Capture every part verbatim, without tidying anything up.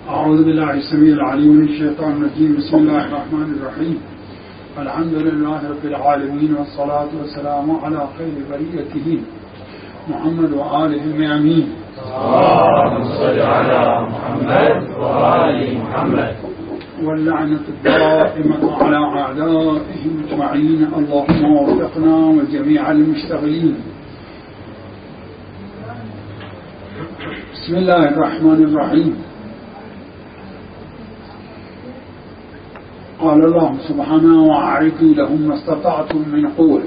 أعوذ بالله السميع العليم من الشيطان الرجيم. بسم الله الرحمن الرحيم. الحمد لله رب العالمين، والصلاة والسلام على خير بريته محمد وآله الميامين. اللهم صل على محمد وآل محمد. واللعنة الدائمة على أعدائهم أجمعين. اللهم وفقنا وجميع المشتغلين. بسم الله الرحمن الرحيم. قال الله سبحانه: وأعدوا لهم ما استطعتم من قوة.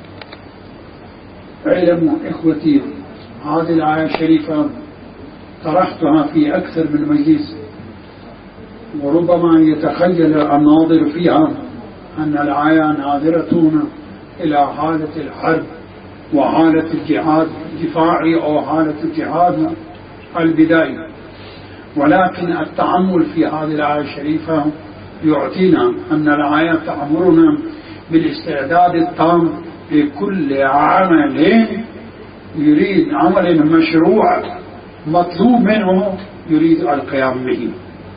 اعلموا إخوتي، هذه الآية الشريفة طرحتها في أكثر من مجلس، وربما يتخيل الناظر فيها أن الآية ناظرة إلى حالة الحرب وحالة الجهاد الدفاعي أو حالة الجهاد البدائي، ولكن التأمل في هذه الآية الشريفة يعطينا أن الآية تأمرنا بالاستعداد التام لكل عمل يريد عمل مشروع مطلوب منه يريد القيام به.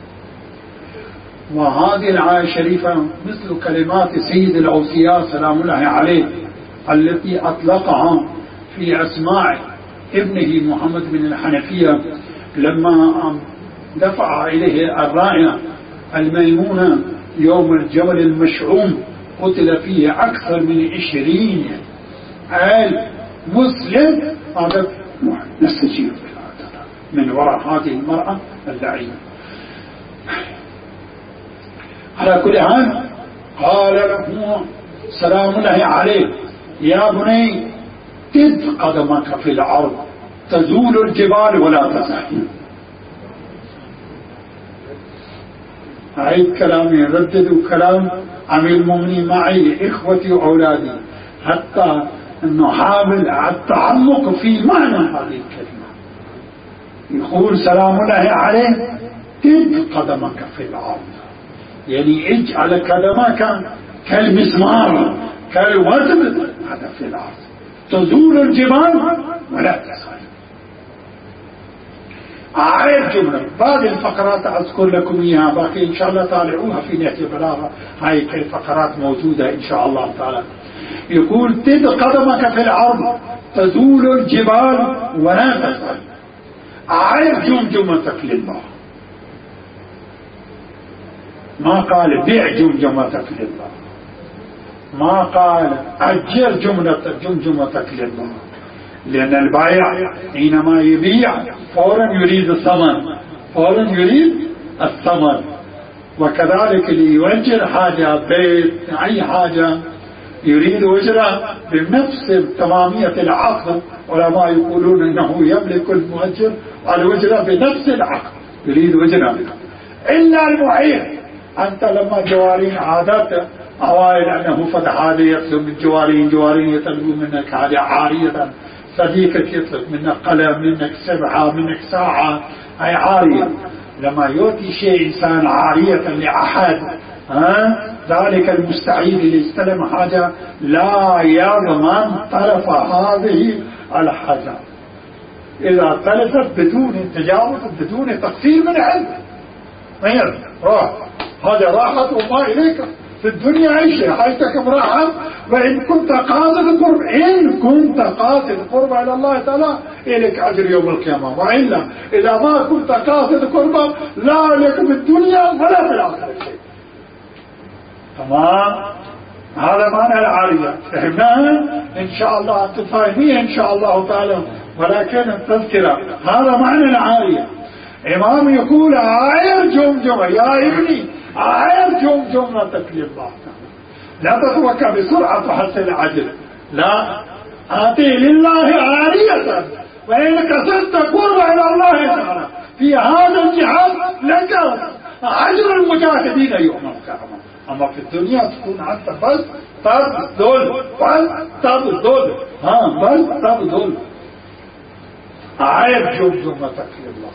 وهذه الآية الشريفة مثل كلمات سيد الأوصياء سلام الله عليه التي أطلقها في أسماع ابنه محمد بن الحنفية لما دفع إليه الراية الميمونة يوم الجبل المشعوم، قتل فيه أكثر من عشرين آل مسلم. هذا نستجيب من وراء هذه المرأة اللعينة. على كل حال قال له سلام الله عليه: يا بني تد قدمك في الأرض تزول الجبال ولا تزال. هاي الكلام يردد كلام أمير المؤمنين معي إخوتي وأولادي حتى نحاول التعمق في معنى هذه الكلمة. يقول سلام الله عليه: تد قدمك في الأرض، يعني اجعل قدمك كالمسمار كالوزن هذا في الأرض، تزول الجبال ولا تزال. أعيد جملة بعض الفقرات أذكر لكم إياها، باقي إن شاء الله تابعوها في نهج البلاغة، هاي الفقرات موجودة إن شاء الله تعالى. يقول: تد قدمك في الأرض تزول الجبال ولا تزال. أعيد جمجمتك لله، ما قال بيع جمجمتك لله، ما قال أجر جمجمتك لله، لأن البائع حينما يبيع فورا يريد الثمن، فورا يريد الثمن. وكذلك اللي يؤجر حاجة بيت أي حاجة يريد أجرة بنفس تمامية العقد. علماء يقولون أنه يملك المؤجر الأجرة بنفس العقد، يريد أجرة. إلا المعير، أنت لما جوارين عادات أوائل أنه فتح هذا يطلب من جوارين، جوارين يطلبوا منك حاجة عارية، صديقك يطلب منك قلم، منك سبحة، منك ساعة، أي عارية. لما يؤتي شيء إنسان عارية لأحد، ها ذلك المستعيد اللي استلم حاجة لا يضمن طرف هذه الحاجة. إذا تلفت بدون تجاوز بدون تقصير من عنده ما يرد، راح هذا راحت وما إليك في الدنيا عيشة حياتك براحة. وإن كنت قاصد قرب، إن كنت قاصد قرب إلى الله تعالى إليك أجر يوم القيامة، وإلا إذا ما كنت قاصد قرب لا لك في الدنيا ولا في الآخرة شيء. تمام؟ هذا معنى العارية، فهمناها إن شاء الله، تفاهمية إن شاء الله تعالى، ولكن التذكرة هذا معنى العارية. إمام يقول: أعير جمجمة يا ابني، أعير جمجمتك لله، لا تترك بسرعة حتى العجل، لا آتي لله عارية. وإن كسرت قرب إلى الله تعالى في هذا الجهاد لك أجر المجاهدين يوم القيامة. أما في الدنيا تكون أنت بس تبذل، بس تبذل، ها بس تبذل. أعير جمجمتك لله.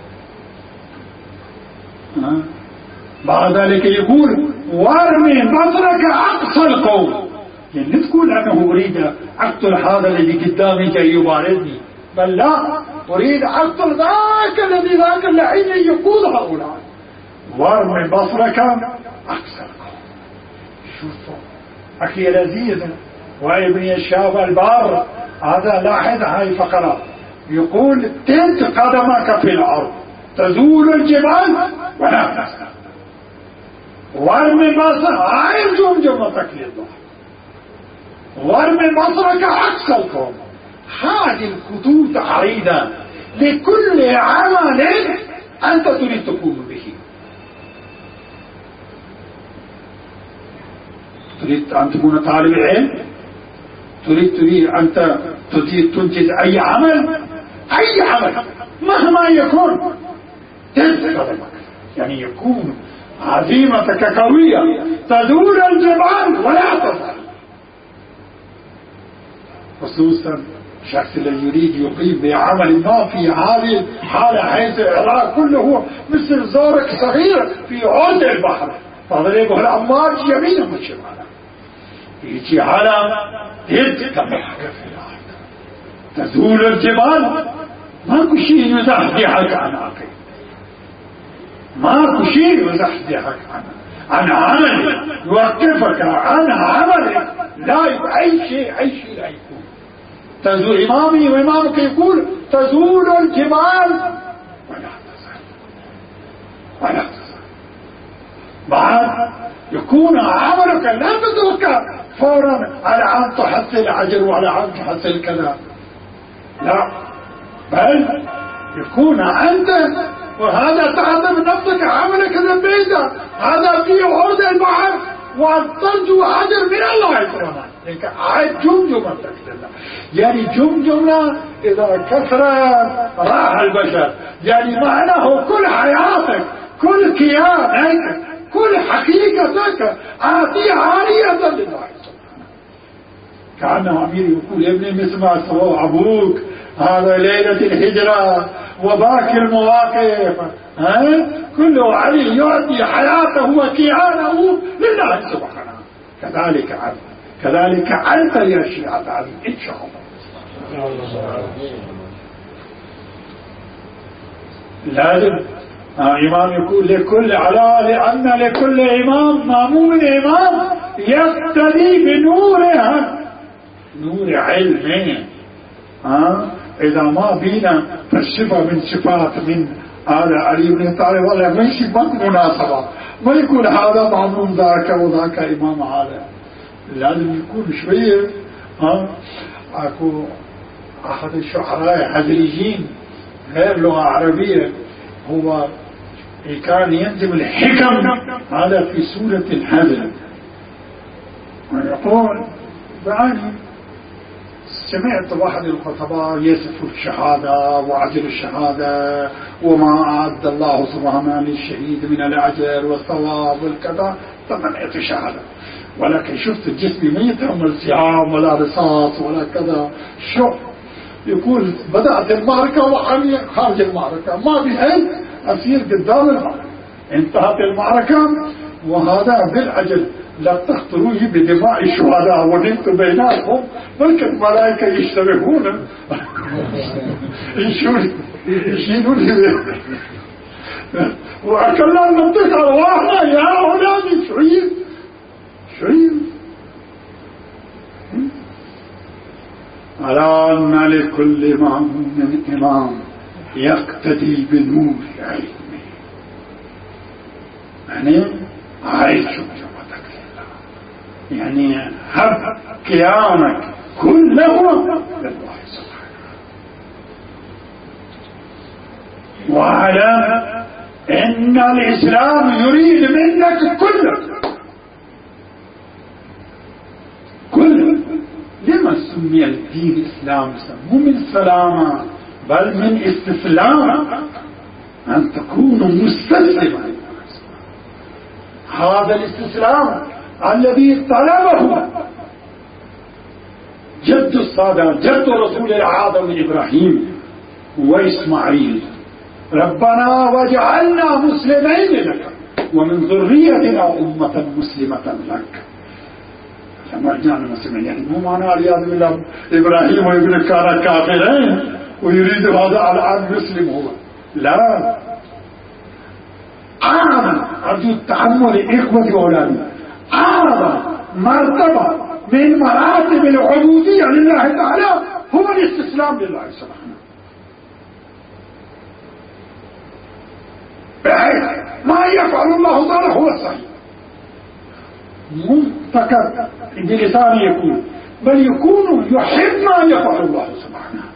ها بعد ذلك يقول: وارمي بصرك أقصى القوم، يعني تقول أنه أريد أقتل هذا الذي قدامي جاي يبارزني، بل لا، أريد أقتل ذاك الذي ذاك اللعين يقود هؤلاء. وارمي بصرك أكثركم. شوفوا أخي لذيذ وابني الشاب البار هذا لاحظ هاي فقرة يقول تنت قدمك في الأرض تزول الجبال ولا تسكن. وارمي بصرك هاي الجمجمة لله. وارمي بصرك أكثركم. هذه الخطوط عريضة لكل عمل أنت تريد تقوم به. تريد أن تكون طالب علم، تريد تريد أنت تريد تنتج أي عمل، أي عمل مهما يكون تنتج يعني يكون عزيمتك قوية تزول الجبال ولا تزال. خصوصا الشخص الذي يريد يقيم بعمل ما في هذه الحالة حيث العراق كله هو مثل زورق صغير في عود البحر تضربه الأمواج يمينا وشمالا يجي على يد تضحك في الأرض تزول الجبال. ماكو شيء يزحزحك عن عقل، ماكو شيء يزحزحك عن عن عمل يوقفك عن عمل. لا أي شيء أي شيء لا يكون. تزول إمامي وإمامك يقول تزول الجبال ولا تزال ولا تزال. بعد يكون عملك لا تتوقع فورا على أن تحصل أجر وعلى أن تحصل كذا، لا، بل يكون أنت وهذا تعلم نفسك عملك ذنبيدا هذا في عرض البحر وترجو أجر من الله سبحانه. لك عاد جمجمة تكلنا يعني جمجمة إذا كثرت راح البشر يعني معناه كل حياتك كل كيانك كل حقيقتك آتي عالية لله سبحانه. كأنه أمير يقول يا ابني مثل ما سوى أبوك هذا ليلة الهجرة وباقي المواقف ها كله عليه يعطي حياته وكيانه لله سبحانه. كذلك عبد كذلك أنت يا شيعة العظيم إن شاء الله. لازم إمام يقول لكل على لأن لكل إمام مامون إمام يقتدي بنوره نور علمه. ها إذا ما بينا فالصفة من صفات من هذا علي بن طالب ولا ما صفات مناسبة ما يقول هذا مامون ذاك وذاك إمام هذا. لازم يكون شوية. ها اكو احد الشعراء حجريين غير لغة عربية هو كان ينزم الحكم هذا في سورة الحجر ويقول بعاني سمعت واحد الخطباء يصف الشهادة وعجل الشهادة وما أعد الله سبحانه للشهيد من الأجر والثواب والكذا تمنيت الشهادة ولكن شفت جسمي ما يتحمل سهام ولا رصاص ولا كذا. شو يقول بدأت المعركة وحني خارج المعركة ما بهي أسير قدام المعركة. انتهت المعركة وهذا بالعجل لا تخطروا بدماء الشهداء ونمت بيناتهم بلكن الملائكة يشتبهون يشيلون لي وأكلنا المنطقة أرواحنا يا أولادي شعير شعير. على أن لكل إمام من إمام يقتدي بنور علمه يعني عايش جمعتك لله يعني هب قيامك كله لله سبحانه. وعلى إن الإسلام يريد منك كله كله. لما سمي الدين إسلام؟ مو من سلامة بل من استسلام أن تكون مستسلما. هذا الاستسلام الذي طلبه جد السادات جد رسول العالم إبراهيم وإسماعيل ربنا واجعلنا مسلمين لك ومن ذريتنا أمة مسلمة لك. لما رجعنا مسلمين يعني مو معنى رياض بالله إبراهيم وابن كان كافرين ويريد هذا على أن يسلم هو. لا، أعظم، أرجو التحمل إخوتي وأولادي، أعظم مرتبة من مراتب العبودية لله تعالى هو الاستسلام لله سبحانه، بحيث ما يفعل الله تعالى هو الصحيح، مو فقط بلسانه يقول، بل يكون يحب ما يفعل الله سبحانه.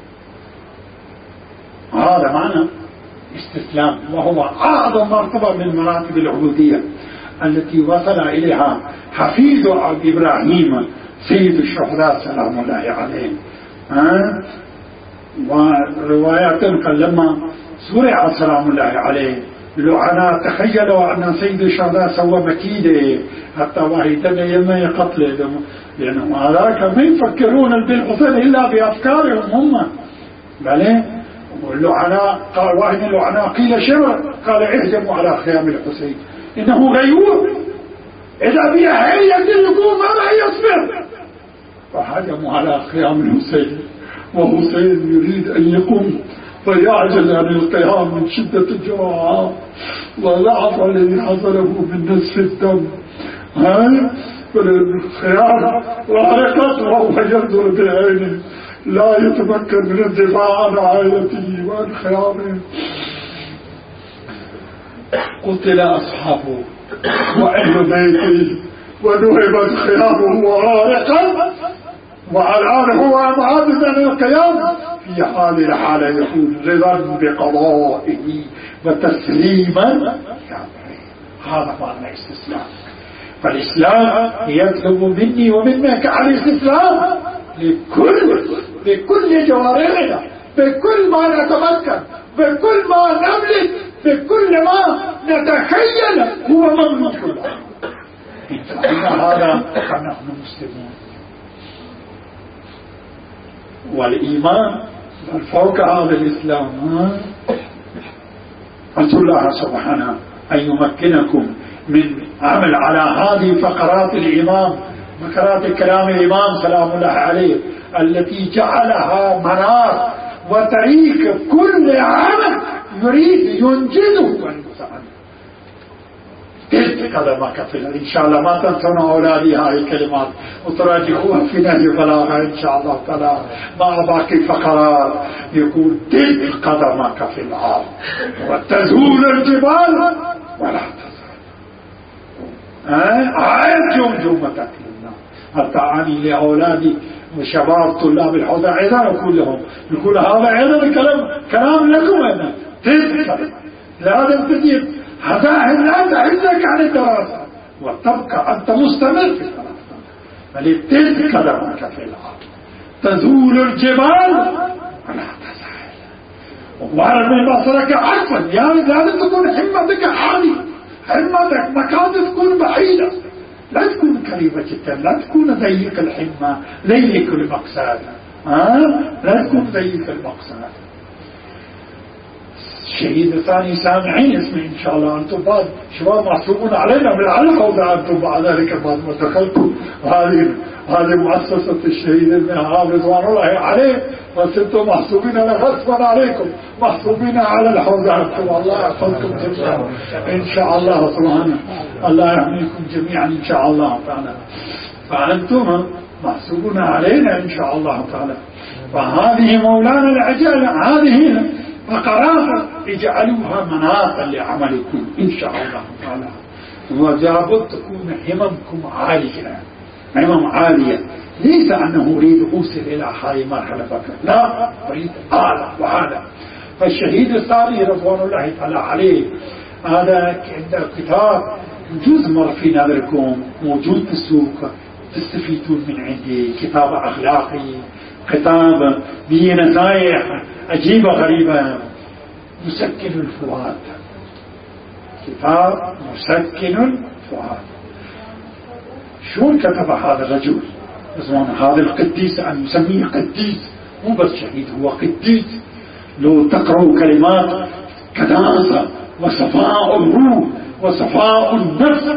هذا معنى استسلام، وهو أعظم مرتبة من مراتب العبودية التي وصل إليها حفيد إبراهيم سيد الشهداء سلام الله عليه. أه؟ وروايات قال لما سرع سلام الله عليه لعنات تخيلوا أن سيد الشهداء سوى مكيدة حتى واحدا يمي قتله، لأنهم هذاك ما يفكرون بالحسين إلا بأفكارهم هم. بل واللعناء قال واحد من اللعناء قيل شبر قال اهجموا على خيام الحسين إنه غيور، إذا بيها حي يقول ما راح يصبر، فهجموا على خيام الحسين، وحسين يريد أن يقوم فيعجز عن القيام من شدة الجراحة وضعف الذي حصله من نزف الدم. ها فالخيام وحركت وهو ينظر بعينه لا يتمكن من الدفاع عن عائلته وعن خيامه. قتل أصحابه وأهل بيته ونهبت خيامه وغارقا، والآن هو معاذ عن القيام في حال الحالة يقول رضا بقضائه وتسليما. هذا معنى استسلام. فالإسلام يطلب مني ومنك على الاستسلام لكل بكل جوارحنا، بكل ما نتمكن، بكل ما نملك، بكل ما نتخيل هو مملوك له. إن هذا فنحن مسلمون. والإيمان فوق هذا الإسلام. أرجو الله سبحانه أن يمكنكم من عمل على هذه فقرات الإمام، فقرات كلام الإمام سلام الله عليه التي جعلها منار وطريق كل عمل يريد ينجزه. تلك قدمك في إن شاء الله ما تنسون أولادي هاي الكلمات وتراجعوها في نهج بلاغة إن شاء الله تعالى مع باقي الفقرات. يقول تلك قدمك في الأرض وتزول الجبال ولا تزال. عين جمجمتك لله. حتى عني لأولادي وشباب طلاب الحوزة أيضا أقول لهم، يقول هذا أيضا الكلام كلام لكم أنا. تلك لازم تجيب هذا لا تعزك عن الدراسة وتبقى أنت مستمر في الدراسة. بل تلك قدمك في الأرض تزول الجبال ولا تزال. وعرف من بصرك عفوا، يعني لازم تكون همتك عالية، همتك مكانك تكون بعيدة، لا تكون قريبة جدا، لا تكون ضيق الحمة ضيق المقصد. ها لا تكون ضيق المقصد. الشهيد الثاني سامعين اسمه إن شاء الله. أنتم بعد شباب محسوبون علينا بالعلم أو أنتم بعد ذلك بعد ما دخلتوا هذه هذه مؤسسة الشهيد المنها رضوان الله عليه، بس أنتم محسوبين على غصبا عليكم، محسوبين على الحوزة. أنتم الله يحفظكم جميعا إن شاء الله سبحانه، الله يحميكم جميعا إن شاء الله تعالى. فأنتم محسوبون علينا إن شاء الله تعالى. فهذه مولانا العجالة، هذه فقرات اجعلوها مناطا لعملكم إن شاء الله تعالى. وجابت تكون هممكم عالية، همم عالية، ليس أنه أريد أوصل إلى هذه المرحلة فقط، لا أريد أعلى وأعلى. فالشهيد الثاني رضوان الله تعالى عليه هذا كتاب جزء مر في نظركم موجود في السوق تستفيدون من عندي، كتاب أخلاقي، كتاب به نصائح عجيبة غريبة. مسكن الفؤاد، كتاب مسكن الفؤاد. شو كتب هذا الرجل زمان هذا القديس؟ أن نسميه قديس، مو بس شهيد، هو قديس. لو تقرأوا كلمات كداسة وصفاء الروح وصفاء النفس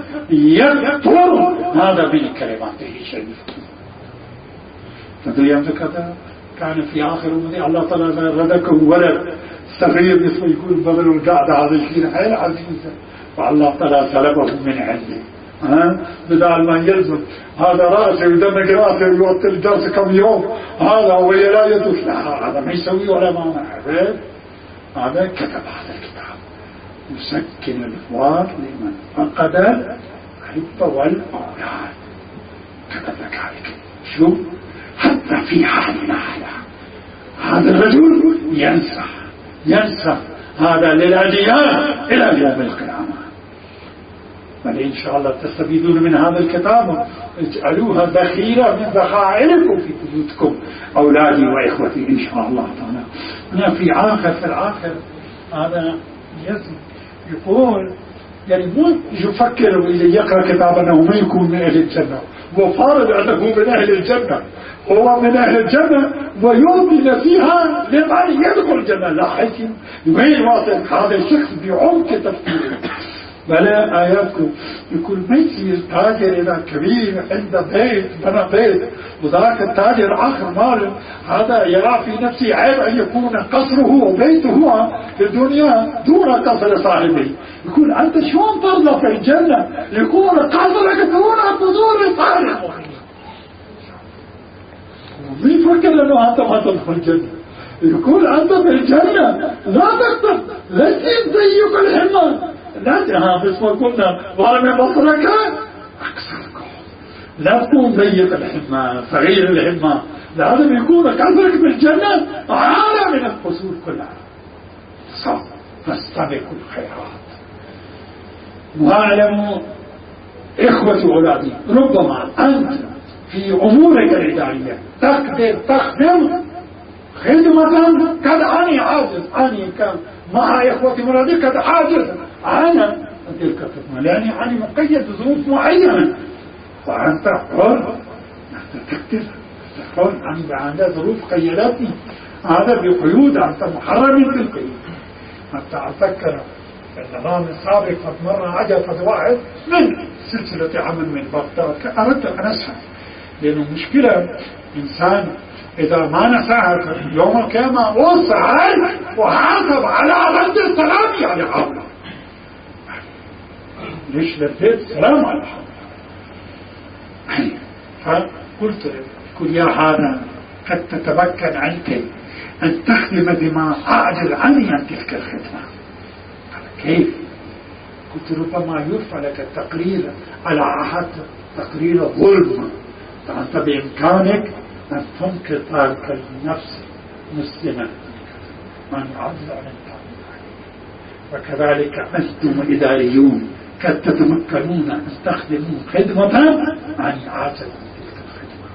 يكثر هذا بالكلمات الشريفة. تدري أنت كذا كان في آخر أمره الله تعالى ردكه ولد صغير مثل يقول بدل القعدة هذا الشيء حيل عزيزة، فالله تعالى سلبه من عنده. ها بدال ما يلزم هذا راسه ودمك راسه ويوطي الجلسة كم يوم، هذا هو لا يدوش لها، هذا ما يسوي ولا ما نعرف. هذا كتب هذا الكتاب يسكن الفؤاد لمن فقد الحب والأولاد. كتب لك عليك شوف حتى في حالنا هذا الرجل ينسى ينسى هذا للأديان إلى يوم القيامة. بل إن شاء الله تستفيدون من هذا الكتاب، اجعلوها ذخيرة من ذخائركم في بيوتكم أولادي وإخوتي إن شاء الله تعالى. هنا في آخر في الآخر هذا يزم يقول يعني مو يفكر إذا يقرأ كتاب أنه ما يكون من أهل الجنة، وفارض أنه من أهل الجنة، هو من أهل الجنة ويؤمن فيها لمن يدخل الجنة. لا حيث وين واصل هذا الشخص بعمق تفكيره. بلا آياتكم يقول ما يصير تاجر إذا كبير عنده بيت بنى بيت وذاك التاجر آخر ماله هذا يرى في نفسه عيب أن يكون قصره وبيته في الدنيا دون قصر صاحبه. يقول أنت شلون ترضى في الجنة يكون قصرك دون قصور صاحبه؟ ويفكر أنه أنت ما تدخل الجنة. يقول أنت في الجنة لا تقدر لا تضيق الحمى، لا تهاب اسمه قلنا وعلى بصرك أكثركم، لا تكون ضيق الحمى صغير الحمى، لازم يكون قدرك بالجنة أعلى من القصور كلها. صح فاستبقوا الخيرات. واعلموا إخوة أولادي ربما أنت في أمورك الإدارية تقدر تخدم خدمة قد أني عاجز، أني كان مع إخوتي أولادي قد عاجز أنا تلك الخدمة لأني أنا مقيد بظروف معينة، فأنت حر تقدر تقول أنا عندي ظروف قيدتني، هذا بقيود أنت محرم في القيود. حتى أتذكر النظام السابق قد مر عجبت واحد من سلسلة عمل من بغداد أردت أن أسهل، لأنه مشكلة إنسان إذا ما نساها يوم القيامة وسأل وحاسب على رد السلام يعني حوله. ليش لديت سلام على حوله؟ فقلت قل يا هذا قد تتمكن عنك أن تخدم بما أعجز عني عن تلك الخدمة. قال كيف؟ قلت ربما يرفع لك التقرير على عهد تقرير ظلم، فأنت بإمكانك أن تنقذ تلك النفس مسلمة من يعجز عن التعامل. وكذلك أنتم الإداريون قد تتمكنون أن تستخدموا خدمة عن عجز تلك الخدمة.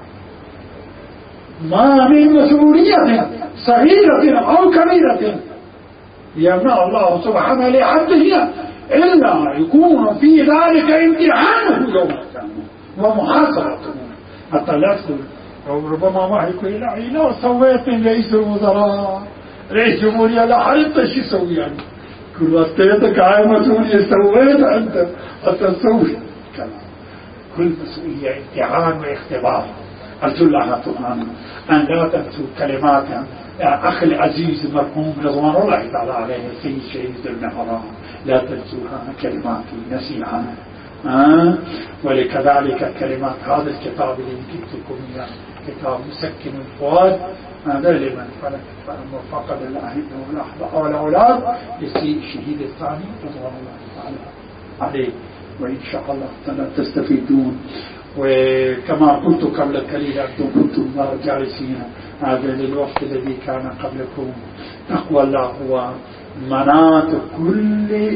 ما من مسؤولية صغيرة أو كبيرة يمنع الله سبحانه لعبده إلا يكون في ذلك امتحانه يوم القيامة ومحاسبته. حتى لا تقول ربما ما يقول لا لا سويت من رئيس الوزراء رئيس جمهورية لا حرمت شو يسوي يعني كل وقتك عاي مسؤولية سويت أنت حتى تسوي كل مسؤولية امتحان واختبار. أرجو الله سبحانه أن لا تنسوا كلمات أخي العزيز المرحوم رضوان الله تعالى عليه السيد شهيد ابن حرام، لا تنسوها كلماتي نسيها. آه. ولكذلك كلمات هذا الكتاب اللي جبت لكم إياه كتاب مسكن الفؤاد، هذا لمن فلك فقد الأهل والأولاد للسيد الشهيد الثاني رضوان الله تعالى عليه. وإن شاء الله تستفيدون. وكما قلت قبل قليل أنتم كنتم جالسين هذا للوقت الذي كان قبلكم. تقوى الله هو مناط كل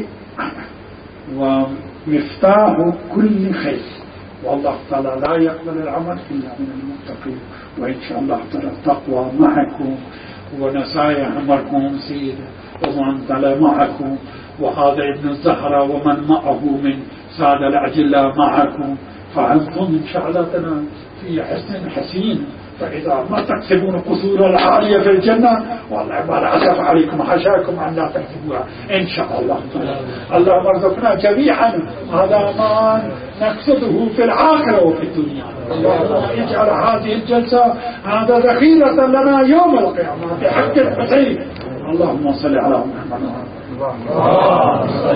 ومفتاح كل خير، والله تعالى لا يقبل العمل إلا من المتقين. وإن شاء الله تعالى التقوى معكم ونصائح مرحوم سيد ومن تعالى معكم، وهذا ابن الزهرة ومن معه من سادة الأجلاء معكم، فأنتم إن شاء الله في حسن حسين فإذا ما تكتبون قصور العالية في الجنة والله ما العسف عليكم حشاكم أن لا تكتبوها إن شاء الله. اللهم ارزقنا جميعا هذا ما نقصده في الآخرة وفي الدنيا. اللهم اجعل هذه الجلسة هذا ذخيرة لنا يوم القيامة في حق الحسين. اللهم صل على محمد.